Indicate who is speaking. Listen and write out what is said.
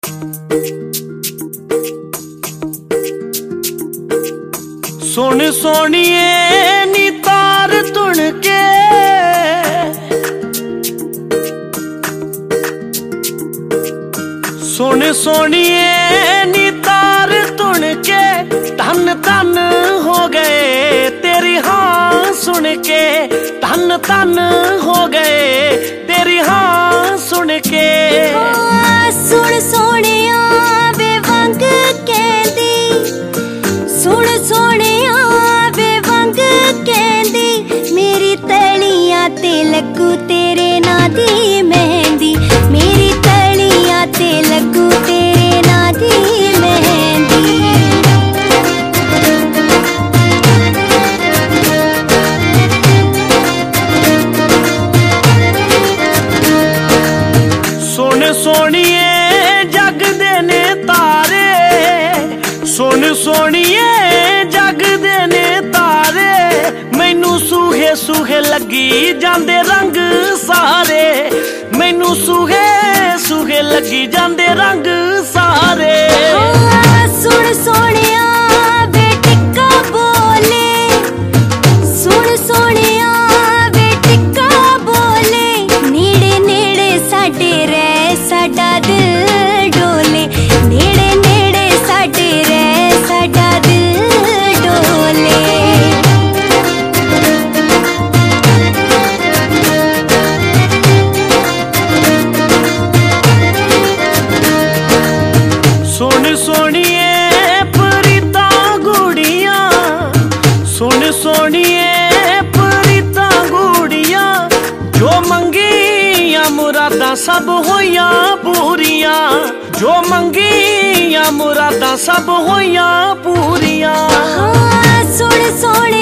Speaker 1: सुन सोनिए नी तार तुन के, सुन सोनिए नी तार तुन के, धन धन हो गए तेरी हाँ सुन के, धन धन हो गए तेरी हाँ सुन के।
Speaker 2: सुन सोनिया वे वंग कहंदी, सुन सोनिया वे वंग कहंदी, मेरी तलियां ते लगू तेरे नां दी मेहंदी, मेरी तलियां ते लगू तेरे नां दी मेहंदी।
Speaker 1: सुन सोनिए जग दे ने तारे, सुन सोनिए जग दे ने तारे, मैनू सूहे सूहे लगी जांदे रंग सारे, मैनू सूहे सूहे लगी जांदे रंग सारे।
Speaker 2: सुन सोनिया वे टिक्का बोले, सुन सोनिया वे टिक्का बोले, नेड़े नेड़े साडे रह साडा दिल डोले, नेड़े नेड़े साडे रह साडा दिल डोले।
Speaker 1: सुन सोनिए परीता गुड़िया, सुन सोनिए परीता गुड़िया, जो मंगिया मुरादा सब होइया पूरिया, जो मंगिया मुरादा सब होइया पूरिया।
Speaker 2: सुन सोनिया